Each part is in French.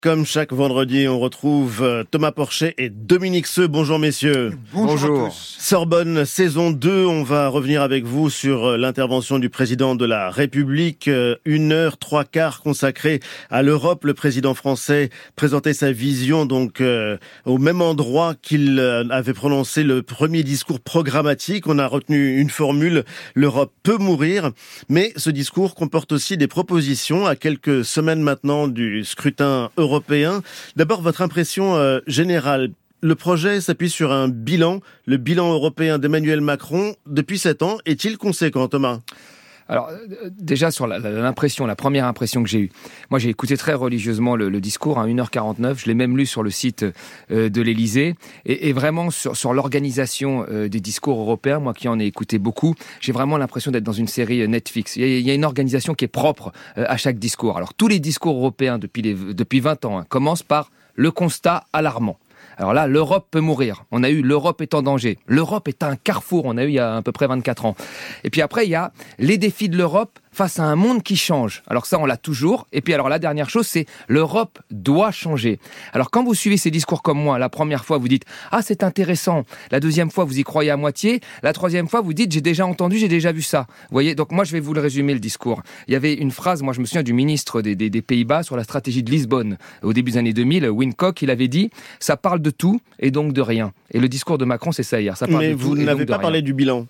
Comme chaque vendredi, on retrouve Thomas Porcher et Dominique Seux. Bonjour messieurs. Bonjour à tous. Sorbonne, saison 2, on va revenir avec vous sur l'intervention du président de la République. 1h, 3/4 consacrée à l'Europe. Le président français présentait sa vision donc au même endroit qu'il avait prononcé le premier discours programmatique. On a retenu une formule, l'Europe peut mourir. Mais ce discours comporte aussi des propositions à quelques semaines maintenant du scrutin européen. D'abord, votre impression générale. Le projet s'appuie sur un bilan, le bilan européen d'Emmanuel Macron depuis 7 ans. Est-il conséquent, Thomas ? Alors, déjà, sur la première impression que j'ai eue, moi j'ai écouté très religieusement le discours, 1h49, je l'ai même lu sur le site de l'Élysée, et vraiment sur l'organisation des discours européens, moi qui en ai écouté beaucoup, j'ai vraiment l'impression d'être dans une série Netflix. Il y a une organisation qui est propre à chaque discours. Alors, tous les discours européens depuis 20 ans commencent par le constat alarmant. Alors là, l'Europe peut mourir. On a eu l'Europe est en danger. L'Europe est un carrefour. On a eu il y a à peu près 24 ans. Et puis après, il y a les défis de l'Europe face à un monde qui change. Alors ça, on l'a toujours. Et puis alors la dernière chose, c'est l'Europe doit changer. Alors quand vous suivez ces discours comme moi, la première fois, vous dites « Ah, c'est intéressant ». La deuxième fois, vous y croyez à moitié. La troisième fois, vous dites « J'ai déjà entendu, j'ai déjà vu ça ». Vous voyez, donc moi, je vais vous le résumer, le discours. Il y avait une phrase, moi je me souviens du ministre des Pays-Bas sur la stratégie de Lisbonne. Au début des années 2000, Windhoek, il avait dit « Ça parle de tout et donc de rien ». Et le discours de Macron, c'est ça hier. Ça parle Mais de vous tout n'avez pas parlé du bilan.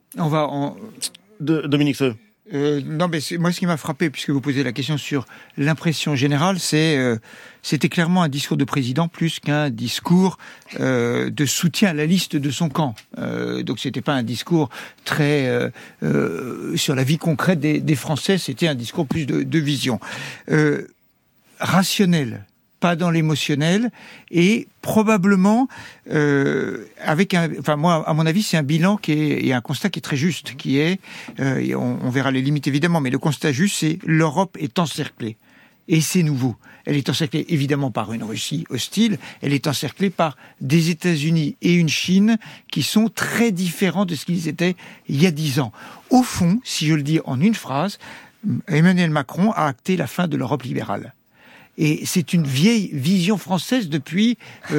Dominique Seux. Non, mais moi, ce qui m'a frappé, puisque vous posez la question sur l'impression générale, c'était clairement un discours de président plus qu'un discours de soutien à la liste de son camp. Donc, c'était pas un discours très sur la vie concrète des Français. C'était un discours plus de vision rationnel, pas dans l'émotionnel, et probablement moi, à mon avis, c'est un bilan et un constat qui est très juste, qui est, on verra les limites évidemment, mais le constat juste, c'est l'Europe est encerclée. Et c'est nouveau. Elle est encerclée évidemment par une Russie hostile, elle est encerclée par des États-Unis et une Chine qui sont très différents de ce qu'ils étaient il y a 10 ans. Au fond, si je le dis en une phrase, Emmanuel Macron a acté la fin de l'Europe libérale. Et c'est une vieille vision française depuis...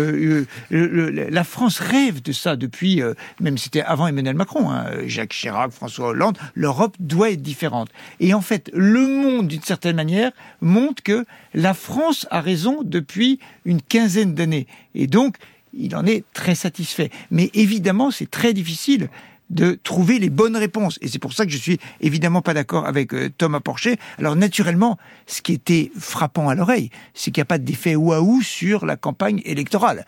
la France rêve de ça depuis... même c'était avant Emmanuel Macron, Jacques Chirac, François Hollande. L'Europe doit être différente. Et en fait, le monde, d'une certaine manière, montre que la France a raison depuis une quinzaine d'années. Et donc, il en est très satisfait. Mais évidemment, c'est très difficile de trouver les bonnes réponses. Et c'est pour ça que je suis évidemment pas d'accord avec Thomas Porcher. Alors naturellement, ce qui était frappant à l'oreille, c'est qu'il n'y a pas d'effet waouh sur la campagne électorale.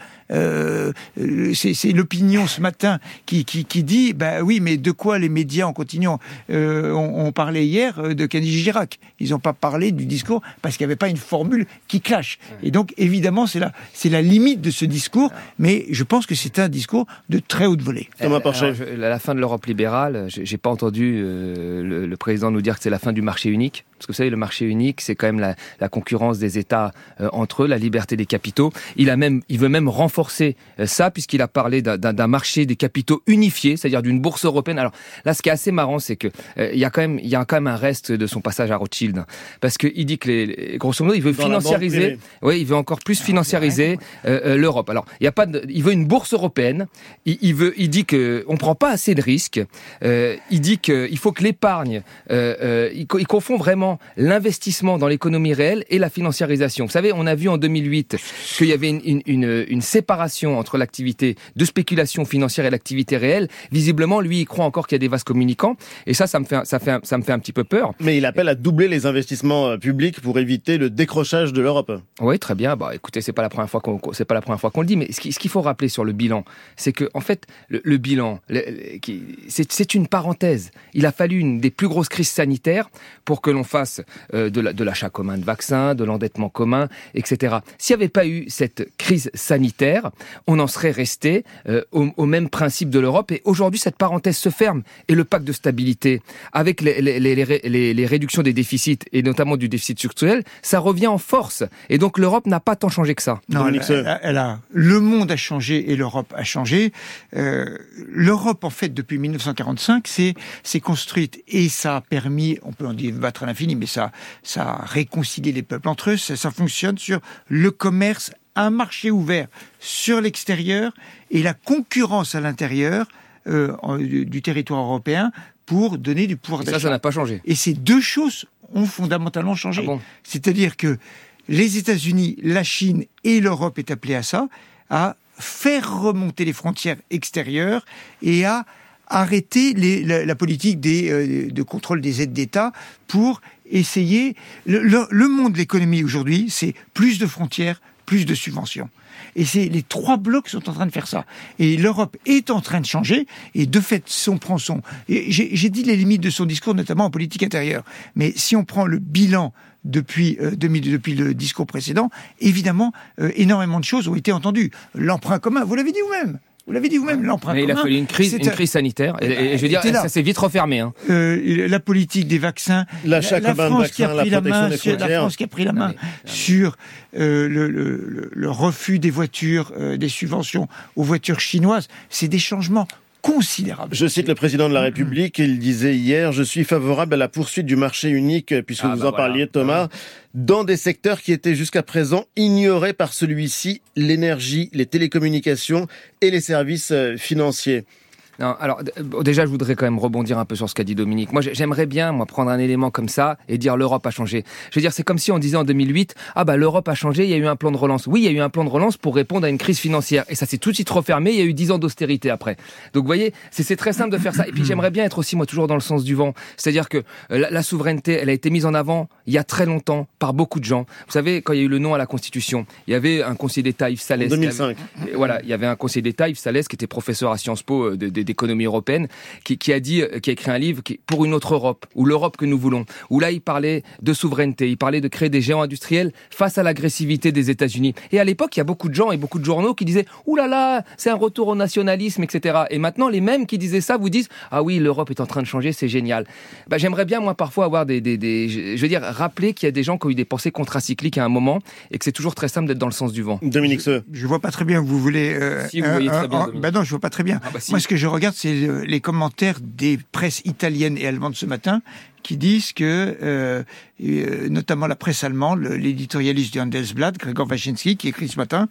C'est l'opinion ce matin qui dit, oui, mais de quoi les médias en continuant on parlait hier de Kennedy Girac. Ils n'ont pas parlé du discours parce qu'il n'y avait pas une formule qui clash. Et donc évidemment, c'est la limite de ce discours, mais je pense que c'est un discours de très haute volée. Thomas Porcher. La fin de l'Europe libérale, j'ai pas entendu le président nous dire que c'est la fin du marché unique. Parce que vous savez, le marché unique, c'est quand même la concurrence des États entre eux, la liberté des capitaux. Il veut même renforcer ça, puisqu'il a parlé d'un marché des capitaux unifié, c'est-à-dire d'une bourse européenne. Alors là, ce qui est assez marrant, c'est que il y a quand même un reste de son passage à Rothschild, parce que il dit que grosso modo, il veut financiariser. Oui, il veut encore plus financiariser l'Europe. Alors, il veut une bourse européenne. Il dit que on prend pas assez de risques. Il dit qu'il faut que l'épargne. Il confond vraiment l'investissement dans l'économie réelle et la financiarisation. Vous savez, on a vu en 2008 qu'il y avait une séparation entre l'activité de spéculation financière et l'activité réelle. Visiblement, lui, il croit encore qu'il y a des vases communicants. Et ça me fait un petit peu peur. Mais il appelle à doubler les investissements publics pour éviter le décrochage de l'Europe. Oui, très bien. Écoutez, c'est pas la première fois qu'on le dit. Mais ce qu'il faut rappeler sur le bilan, c'est que en fait, le bilan, c'est une parenthèse. Il a fallu une des plus grosses crises sanitaires pour que l'on fasse de l'achat commun de vaccins, de l'endettement commun, etc. S'il n'y avait pas eu cette crise sanitaire, on en serait resté au même principe de l'Europe. Et aujourd'hui, cette parenthèse se ferme. Et le pacte de stabilité, avec les réductions des déficits, et notamment du déficit structurel, ça revient en force. Et donc l'Europe n'a pas tant changé que ça. Non, le monde a changé et l'Europe a changé. L'Europe, en fait, depuis 1945 s'est construite et ça a permis, on peut en débattre à l'infini, mais ça a réconcilié les peuples entre eux. Ça fonctionne sur le commerce, un marché ouvert sur l'extérieur et la concurrence à l'intérieur du territoire européen pour donner du pouvoir d'achat. Ça n'a pas changé. Et ces deux choses ont fondamentalement changé. Ah bon ? C'est-à-dire que les États-Unis, la Chine et l'Europe est appelée à ça, à faire remonter les frontières extérieures et à arrêter la politique de contrôle des aides d'État pour essayer... Le monde de l'économie aujourd'hui, c'est plus de frontières, plus de subventions. Et les trois blocs sont en train de faire ça. Et l'Europe est en train de changer. Et de fait, si on prend j'ai dit les limites de son discours, notamment en politique intérieure. Mais si on prend le bilan depuis le discours précédent, évidemment, énormément de choses ont été entendues. L'emprunt commun, vous l'avez dit vous-même. L'emprunt commun. Mais il a fallu une crise sanitaire. Et je veux dire, ça s'est vite refermé. Hein. La politique des vaccins, la France qui a pris la main sur le refus des voitures, des subventions aux voitures chinoises, c'est des changements considérable. Je cite le président de la République, il disait hier « Je suis favorable à la poursuite du marché unique », puisque vous en parliez Thomas, dans des secteurs qui étaient jusqu'à présent ignorés par celui-ci, l'énergie, les télécommunications et les services financiers. Non, alors déjà, je voudrais quand même rebondir un peu sur ce qu'a dit Dominique. Moi, j'aimerais bien prendre un élément comme ça et dire l'Europe a changé. Je veux dire, c'est comme si on disait en 2008, l'Europe a changé, il y a eu un plan de relance. Oui, il y a eu un plan de relance pour répondre à une crise financière et ça s'est tout de suite refermé. Il y a eu 10 ans d'austérité après. Donc, vous voyez, c'est très simple de faire ça. Et puis, j'aimerais bien être aussi moi toujours dans le sens du vent. C'est-à-dire que la souveraineté, elle a été mise en avant il y a très longtemps par beaucoup de gens. Vous savez, quand il y a eu le nom à la Constitution, il y avait un conseiller d'État, Yves Salès. En 2005. Il y avait un conseiller d'État, Yves Salès, qui était professeur à Sciences Po d'économie européenne, qui a écrit un livre pour une autre Europe, ou l'Europe que nous voulons, où là il parlait de souveraineté, il parlait de créer des géants industriels face à l'agressivité des États-Unis. Et à l'époque, il y a beaucoup de gens et beaucoup de journaux qui disaient « Ouh là là, c'est un retour au nationalisme, etc. » Et maintenant, les mêmes qui disaient ça vous disent « Ah oui, l'Europe est en train de changer, c'est génial. » J'aimerais bien, moi, parfois avoir je veux dire, rappeler qu'il y a des gens qui ont eu des pensées contracycliques à un moment et que c'est toujours très simple d'être dans le sens du vent. Dominique Seux. Je vois pas très bien où vous voulez... Si, vous voyez très bien, Dominique. Non, je vois pas très bien. Si. Moi, ce que je regarde, c'est les commentaires des presses italiennes et allemandes ce matin qui disent que, notamment la presse allemande, l'éditorialiste du Handelsblatt, Gregor Waschinski, qui écrit ce matin,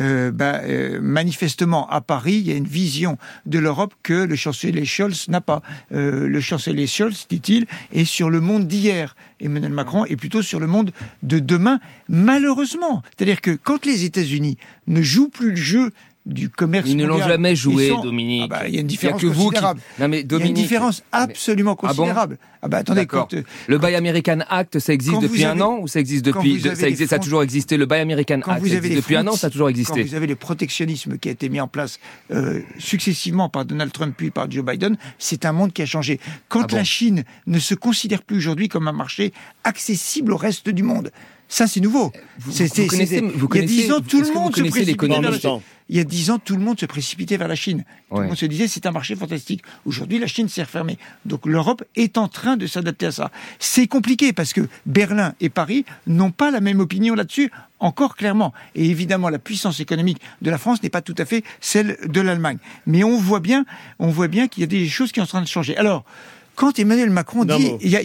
manifestement à Paris, il y a une vision de l'Europe que le chancelier Scholz n'a pas. Le chancelier Scholz, dit-il, est sur le monde d'hier. Emmanuel Macron est plutôt sur le monde de demain, malheureusement. C'est-à-dire que quand les États-Unis ne jouent plus le jeu du commerce mondial... Ils ne l'ont jamais joué, Dominique. Il y a une différence considérable. Non, mais Dominique... Il y a une différence absolument considérable. Attendez, le Buy American Act, ça existe depuis un an ou ça existe depuis... Ça a toujours existé. Le Buy American Act, ça existe depuis un an, ça a toujours existé. Quand vous avez le protectionnisme qui a été mis en place successivement par Donald Trump puis par Joe Biden, c'est un monde qui a changé. Quand la Chine ne se considère plus aujourd'hui comme un marché accessible au reste du monde, ça, c'est nouveau. Il y a 10 ans, tout le monde se précipitait vers la Chine. Il y a 10 ans, tout le monde se précipitait vers la Chine. Tout le monde se disait, c'est un marché fantastique. Aujourd'hui, la Chine s'est refermée. Donc, l'Europe est en train de s'adapter à ça. C'est compliqué parce que Berlin et Paris n'ont pas la même opinion là-dessus, encore clairement. Et évidemment, la puissance économique de la France n'est pas tout à fait celle de l'Allemagne. Mais on voit bien qu'il y a des choses qui sont en train de changer. Alors, quand Emmanuel Macron dit,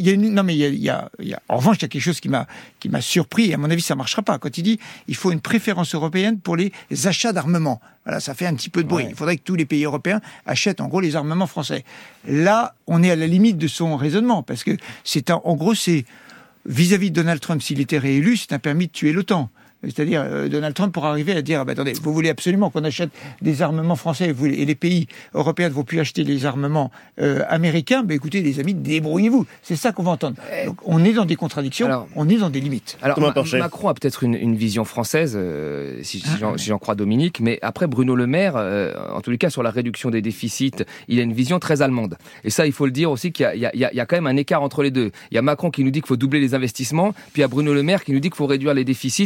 en revanche, il y a quelque chose qui m'a surpris, et à mon avis, ça marchera pas. Quand il dit, il faut une préférence européenne pour les achats d'armement. Voilà, ça fait un petit peu de bruit. Il faudrait que tous les pays européens achètent, en gros, les armements français. Là, on est à la limite de son raisonnement, parce que c'est vis-à-vis de Donald Trump, s'il était réélu, c'est un permis de tuer l'OTAN. C'est-à-dire, Donald Trump pourra arriver à dire, attendez, vous voulez absolument qu'on achète des armements français, et les pays européens ne vont plus acheter les armements américains, écoutez, les amis, débrouillez-vous. C'est ça qu'on va entendre. Donc, on est dans des contradictions, on est dans des limites. Alors, Macron a peut-être une vision française, si j'en crois Dominique, mais après, Bruno Le Maire, en tous les cas, sur la réduction des déficits, il a une vision très allemande. Et ça, il faut le dire aussi qu'il y a quand même un écart entre les deux. Il y a Macron qui nous dit qu'il faut doubler les investissements, puis il y a Bruno Le Maire qui nous dit qu'il faut réduire les déficits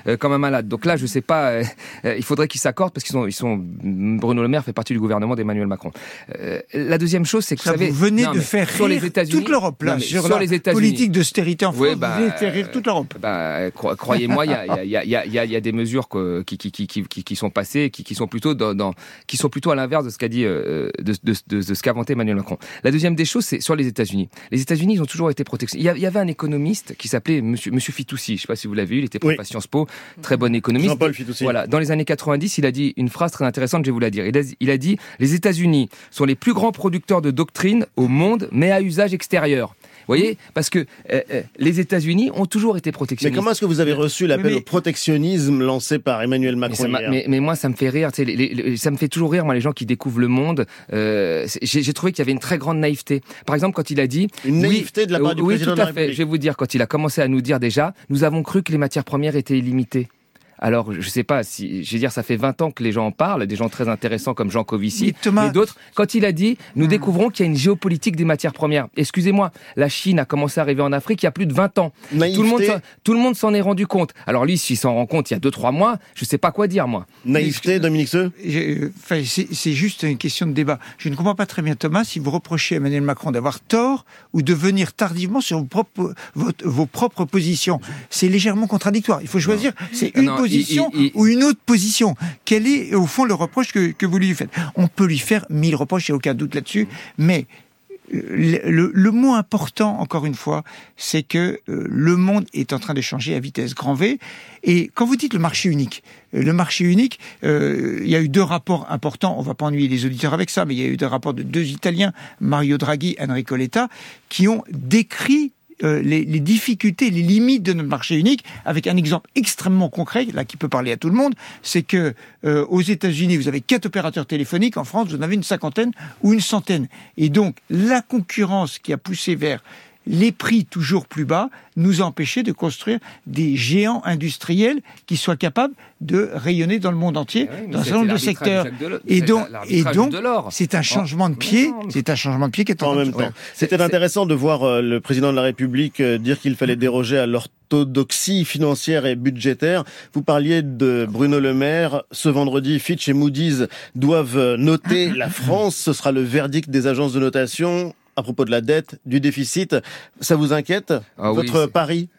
comme un malade. Donc là, je sais pas, il faudrait qu'ils s'accordent parce Bruno Le Maire fait partie du gouvernement d'Emmanuel Macron. La deuxième chose, c'est que vous venez de faire rire toute l'Europe, là, sur la politique d'austérité en France, vous venez de faire rire toute l'Europe. Croyez-moi, il y a des mesures qui sont passées, qui sont plutôt à l'inverse de ce qu'a dit, de ce qu'a vanté Emmanuel Macron. La deuxième des choses, c'est sur les États-Unis. Les États-Unis, ils ont toujours été protectionnistes. Il y avait un économiste qui s'appelait Monsieur Fitoussi. Je sais pas si vous l'avez vu, il était prof à Sciences Po, très bon économiste. Jean-Paul Fitoussi. Voilà. Dans les années 90, il a dit une phrase très intéressante, je vais vous la dire. Il a dit, les États-Unis sont les plus grands producteurs de doctrine au monde, mais à usage extérieur. Vous voyez, parce que les États-Unis ont toujours été protectionnistes. Mais comment est-ce que vous avez reçu l'appel au protectionnisme lancé par Emmanuel Macron mais moi, ça me fait rire. Ça me fait toujours rire, moi, les gens qui découvrent le monde. J'ai trouvé qu'il y avait une très grande naïveté. Par exemple, quand il a dit... Une naïveté de la part du président de la République. Je vais vous dire, quand il a commencé à nous dire déjà, nous avons cru que les matières premières étaient illimitées. Alors, je sais pas si, je veux dire, ça fait 20 ans que les gens en parlent, des gens très intéressants comme Jean Covici, mais d'autres, quand il a dit, nous découvrons qu'il y a une géopolitique des matières premières. Excusez-moi, la Chine a commencé à arriver en Afrique il y a plus de 20 ans. Tout le monde s'en est rendu compte. Alors lui, s'il s'en rend compte il y a 2-3 mois, je sais pas quoi dire, moi. Naïveté, Dominique Seux? C'est juste une question de débat. Je ne comprends pas très bien, Thomas, si vous reprochez à Emmanuel Macron d'avoir tort ou de venir tardivement sur vos propres positions. C'est légèrement contradictoire. Il faut choisir, c'est une position ou une autre position. Quel est, au fond, le reproche que vous lui faites? On peut lui faire 1000 reproches, il n'y a aucun doute là-dessus, mais le mot important, encore une fois, c'est que le monde est en train de changer à vitesse grand V. Et quand vous dites le marché unique, il y a eu 2 rapports importants, on ne va pas ennuyer les auditeurs avec ça, mais il y a eu 2 rapports de 2 Italiens, Mario Draghi et Enrico Letta, qui ont décrit les difficultés, les limites de notre marché unique, avec un exemple extrêmement concret, là, qui peut parler à tout le monde, c'est que aux États-Unis, vous avez 4 opérateurs téléphoniques, en France, vous en avez une 50aine ou une centaine. Et donc, la concurrence qui a poussé vers les prix toujours plus bas nous a empêché de construire des géants industriels qui soient capables de rayonner dans le monde entier, dans un certain nombre de secteurs. Et donc, c'est un changement de pied. C'est un changement de pied qui est en même temps. C'était intéressant de voir le président de la République dire qu'il fallait déroger à l'orthodoxie financière et budgétaire. Vous parliez de Bruno Le Maire. Ce vendredi, Fitch et Moody's doivent noter la France. Ce sera le verdict des agences de notation. À propos de la dette, du déficit, ça vous inquiète, votre pari?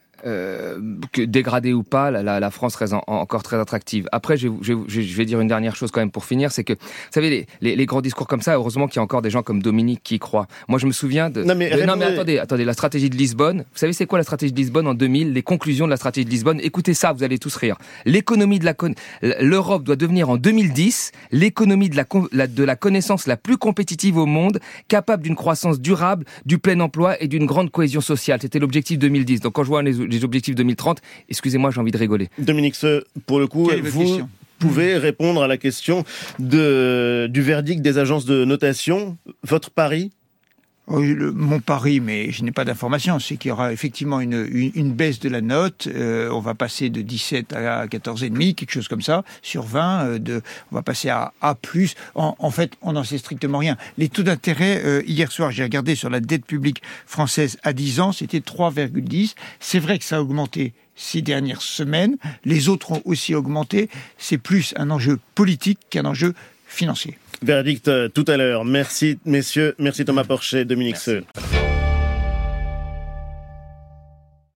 Que dégradée ou pas, la France reste encore très attractive. Après, je vais dire une dernière chose quand même pour finir, c'est que, vous savez, les grands discours comme ça, heureusement qu'il y a encore des gens comme Dominique qui y croient. Moi, je me souviens de... Non mais attendez, la stratégie de Lisbonne. Vous savez c'est quoi la stratégie de Lisbonne en 2000? Les conclusions de la stratégie de Lisbonne. Écoutez ça, vous allez tous rire. L'Europe doit devenir en 2010 l'économie de la connaissance la plus compétitive au monde, capable d'une croissance durable, du plein emploi et d'une grande cohésion sociale. C'était l'objectif 2010. Donc quand je vois les objectifs 2030, excusez-moi, j'ai envie de rigoler. Dominique Seux, pour le coup, vous pouvez répondre à la question du verdict des agences de notation. Votre pari? Mon pari, mais je n'ai pas d'informations, c'est qu'il y aura effectivement une baisse de la note. On va passer de 17 à 14,5, quelque chose comme ça, sur 20. On va passer à A+. En fait, on n'en sait strictement rien. Les taux d'intérêt, hier soir, j'ai regardé sur la dette publique française à 10 ans, c'était 3,10. C'est vrai que ça a augmenté ces dernières semaines. Les autres ont aussi augmenté. C'est plus un enjeu politique qu'un enjeu financier. Verdict tout à l'heure. Merci, messieurs. Merci Thomas Porcher, Dominique Seux.